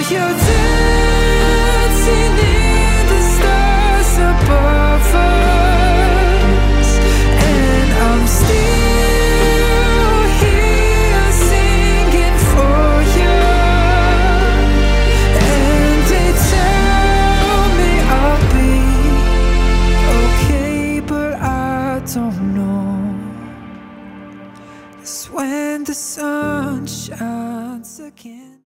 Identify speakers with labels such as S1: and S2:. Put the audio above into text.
S1: you're dancing in the stars above us, and I'm still here singing for you. And they tell me I'll be okay, but I don't know. It's when the sun shines again.